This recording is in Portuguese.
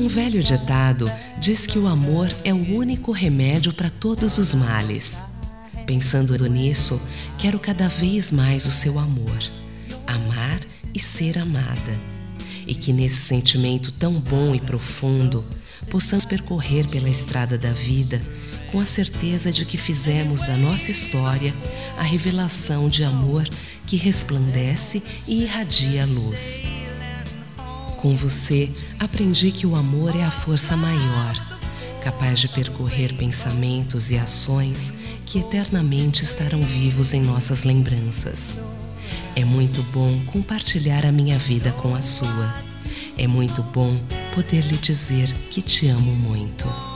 velho ditado diz que o amor é o único remédio para todos os males. Pensando nisso, quero cada vez mais o seu amor, amar e ser amada. E que nesse sentimento tão bom e profundo, possamos percorrer pela estrada da vida com a certeza de que fizemos da nossa história a revelação de amor que resplandece e irradia a luz. Com você, aprendi que o amor é a força maior, capaz de percorrer pensamentos e ações que eternamente estarão vivos em nossas lembranças. É muito bom compartilhar a minha vida com a sua. É muito bom poder lhe dizer que te amo muito.